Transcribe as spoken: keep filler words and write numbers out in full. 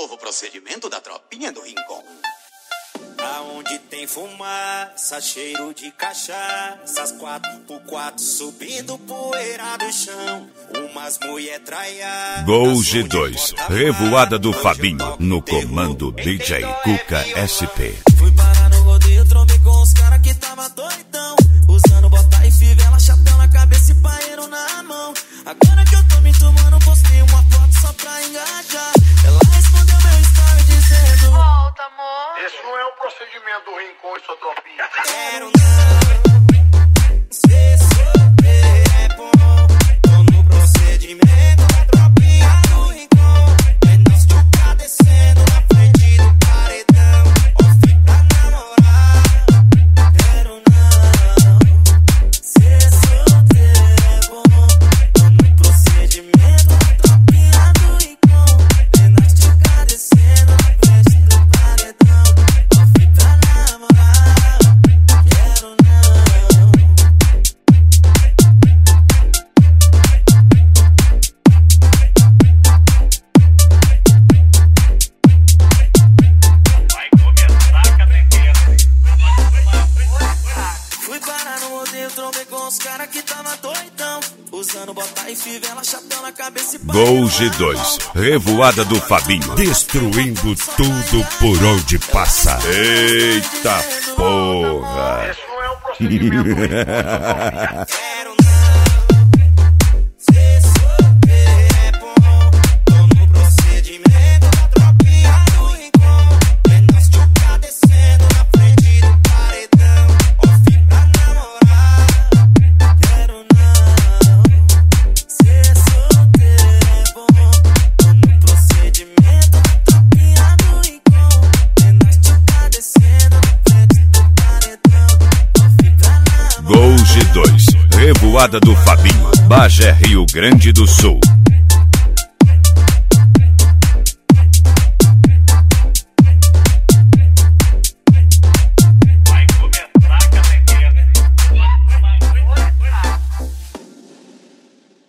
novo procedimento da tropinha do Rincon. Aonde tem fumaça, cheiro de cachaça, quatro por quatro subindo poeira do chão, umas mulher traiadas. Gol G dois, revoada do Fabinho, no comando D J Cuca S P. Fui parar no rodeio, trombei com os caras que tava doidão, usando bota e fivela, chapéu na cabeça e paeiro na mão. Agora que eu tô me tomando, postei uma foto só pra engajar. Ela respondeu meu story dizendo: volta, amor. Esse não é o procedimento do Rincon e sua tropinha. Quero não ser solteiro, é bom. Tô no procedimento da tropinha do Rincon. É nós que tá descendo na frente do paredão. Ouvi pra namorar. Quero não ser solteiro, é bom. Tô no procedimento da tropinha do Rincon. É nós que tá descendo na frente do paredão. Ouvi pra namorar. Quero não. Vai começar a catequese. Fui parar no rodeio, trombei com os caras que tava doidão, usando bota e fivela, chapéu na cabeça e Gol G dois, revoada do Fabinho, destruindo tudo por onde passa. Eita porra! Esse não é o procedimento do Rincon e sua tropinha. Quero não ser solteiro, é bom. Tô no procedimento da tropinha do Rincon. É nós que tá descendo na frente do paredão. Ouvi pra namorar. Quero não ser solteiro, é bom. Tô no procedimento da tropinha do Rincon. É nós que tá descendo na frente do paredão. Ouvi pra namorar. Gol G dois, revoada do Fabinho, Bagé, Rio Grande do Sul.